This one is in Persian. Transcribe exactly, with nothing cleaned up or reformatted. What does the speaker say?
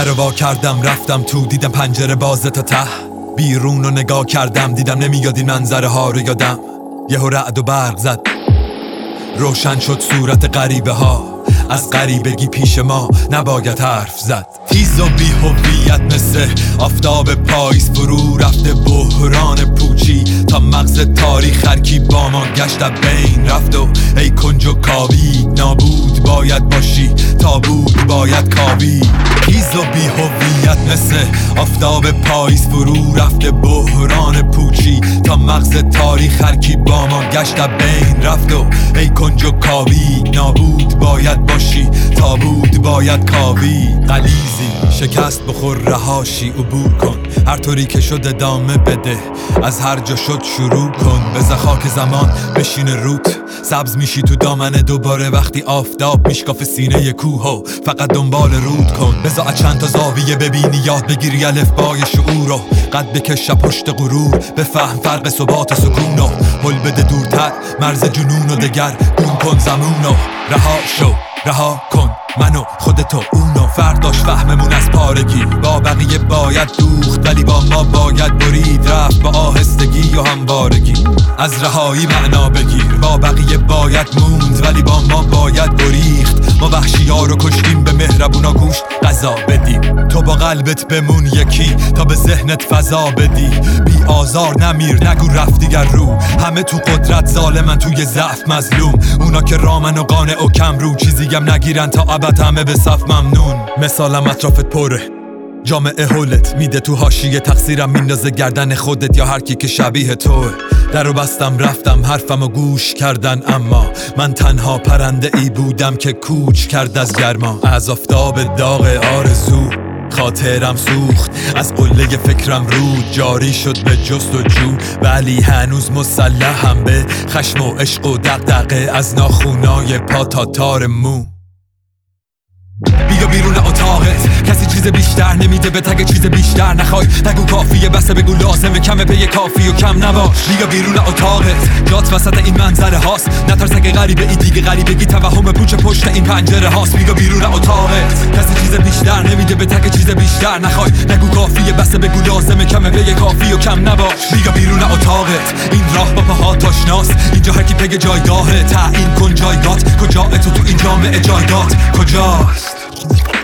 در رو وا کردم رفتم تو، دیدم پنجره بازه تا ته. بیرون رو نگاه کردم دیدم نمیاد این منظره ها رو یادم. یهو رعد و برق زد، روشن شد صورت غریبه ها. از غریبگی پیش ما نباید حرف زد. تیز و بی هویت مثل آفتاب پاییز فرو رفته بحران پوچی تا مغز تاریخ هرکی با ما گشت بین رفت. و ای کنج و کاوی نابود باید باشی تا بود باید کاوی. تیز و بی هویت مثل آفتاب پاییز فرو رفته بحران پوچی تا مغز تاریخ هرکی با ما گشت بین رفت. و ای کنج و کاوی نابود باید باشی تا بود باید کاوی. غلیزی شکست بخور رهاشی عبور کن، هر طوری که شد ادامه بده، از هر جا شد شروع کن. بزن خاک زمان بشین روت، سبز میشی تو دامنه دوباره وقتی آفتاب میشکاف سینه کوه. و فقط دنبال رود کن، بزا چند تا زاویه ببینی یاد بگیری الفبای شعور رو. قد بکش پشت غرور بفهم فرق ثبات سکون و هل بده دورتر مرز جنون و دگر گم کن زمون و رها شو رها کن منو خودتو اونو. فرداش فهممون از پارگی با بقیه باید دوخت ولی با ما باید برید رفت با آهستگی و هموارگی. از رهایی معنا بگیر، با بقیه باید موند ولی با ما باید بریخت. ما وحشی ها رو کشتیم به مهربونا گوش قضا بدیم. تو با قلبت بمون یکی تا به ذهنت فضا بدی. بی آزار نمیر نگو رفت دیگر رو، همه تو قدرت ظالمن توی ضعف مظلوم. اونا که رامن و قانع و کم رو چیزیم نگیرن تا ابد همه به صف ممنون. مثالم اطرافت پره، جامعه هولت میده تو حاشیه، تقصیرم میندازه گردن خودت یا هر کی که شبیه توه. درو بستم رفتم حرفمو گوش کردن، اما من تنها پرنده ای بودم که کوچ کرد از گرما. از آفتاب داغ آرزو خاطرم سوخت، از قله فکرم رود جاری شد به جست و جو. ولی هنوز مسلحم به خشم و عشق و دغدغه، از ناخونای پا تا تار مو. بیا بیرون اتاقت، کسی چیز بیشتر نمیده به تگ چیز بیشتر نخوای. نگو کافیه بسه بگو لازمه، کمه پی کافی و کم نباش. بیا بیرون اتاقت، جات وسط این منظره هاست. نترس اگه غریبه ای دیگه غریبگی توهم پوچ پشت این پنجره هاست. بیا بیرون اتاقت، کسی چیز بیشتر نمیده به تگ چیز بیشتر نخوای. نگو کافیه بسه بگو لازمه، کمه پی کافی و کم نباش. بیا بیرون اتاقت، این راه با پاهات آشناست. اینجا هر کی پگ جایگاهه، تعیین کن جایگات کجا. تو تو این جامعه جایگات کجاست؟